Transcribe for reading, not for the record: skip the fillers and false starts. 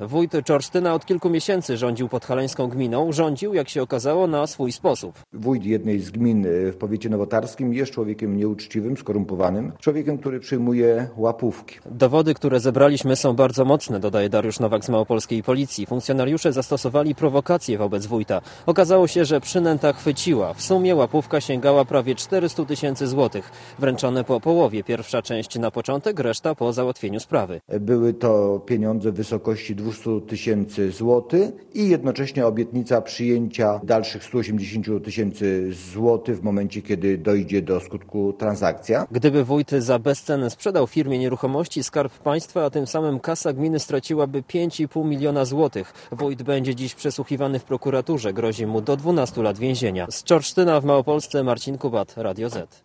Wójt Czorsztyna od kilku miesięcy rządził podhalańską gminą. Rządził, jak się okazało, na swój sposób. Wójt jednej z gmin w powiecie nowotarskim jest człowiekiem nieuczciwym, skorumpowanym, człowiekiem, który przyjmuje łapówki. Dowody, które zebraliśmy, są bardzo mocne, dodaje Dariusz Nowak z małopolskiej policji. Funkcjonariusze zastosowali prowokacje wobec wójta. Okazało się, że przynęta chwyciła. W sumie łapówka sięgała prawie 400 000 złotych. Wręczone po połowie. Pierwsza część na początek, reszta po załatwieniu sprawy. Były to pieniądze w wysokości 200 000 złotych i jednocześnie obietnica przyjęcia dalszych 180 000 złotych w momencie, kiedy dojdzie do skutku transakcja. Gdyby wójt za bezcenę sprzedał firmie nieruchomości, Skarb Państwa, a tym samym kasa gminy straciłaby 5,5 miliona złotych. Wójt będzie dziś przesłuchiwany w prokuraturze. Grozi mu do 12 lat więzienia. Z Czorsztyna w Małopolsce Marcin Kubat, Radio Z.